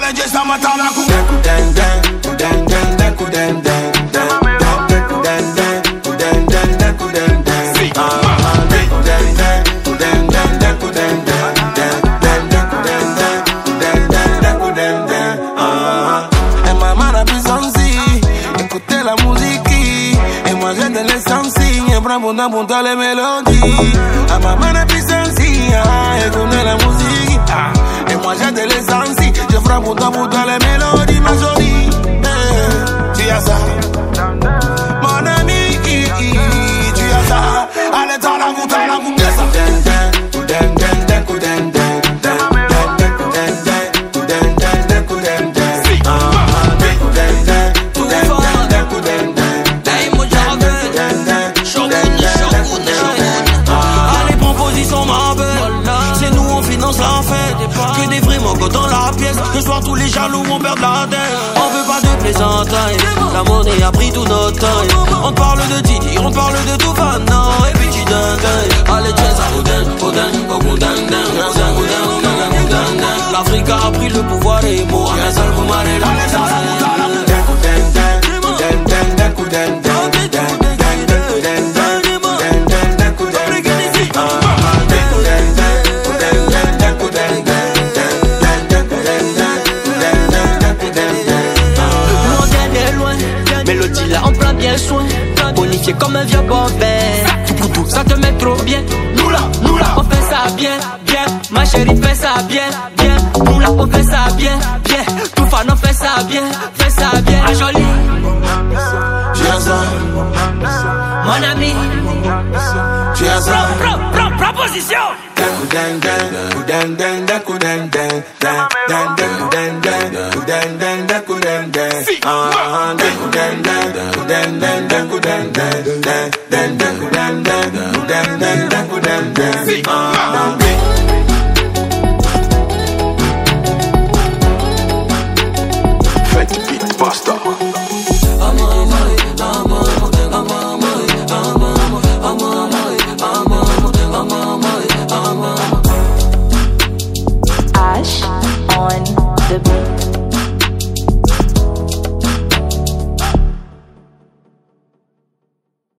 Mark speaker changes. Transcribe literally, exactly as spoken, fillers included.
Speaker 1: legge stamattina con
Speaker 2: den den den den den den den den
Speaker 1: Punta punta le mélodies. À ma main la puissance, elle connaît la musique. Et moi j'ai de l'essence, je frappe punta punta les mélodies, ma jolie. Tu as ça, mon ami, tu as ça. Allez t'en la vous, t'en la vous, bien ça. Den den den den den den den.
Speaker 3: Que des vrais mongos dans la pièce. Le soir tous les jaloux on perd la tête. On veut pas de plaisantailles. La monnaie a pris tout notre temps. On parle de Didi, on parle de tout fanant. Et puis tu dingues. Allez tiens ça Ouden, Ouden, Ouden, Ouden. L'Afrique a pris le pouvoir et pour un seul vous marrez la maison.
Speaker 4: Bien soin, bonifié comme un vieux bobet. Ça te met trop bien. Nous là, nous là, on fait ça bien, bien. Ma chérie fait ça bien, bien. Nous là, on fait ça bien, bien. Tout fan, on fait ça bien, fait ça bien. Ah jolie,
Speaker 1: tu as ça,
Speaker 4: mon ami.
Speaker 1: Tu as ça,
Speaker 4: pro, pro, pro, proposition.
Speaker 1: Den den den den den den den den den den den den den den den ah den den den den den den den den den den den den den den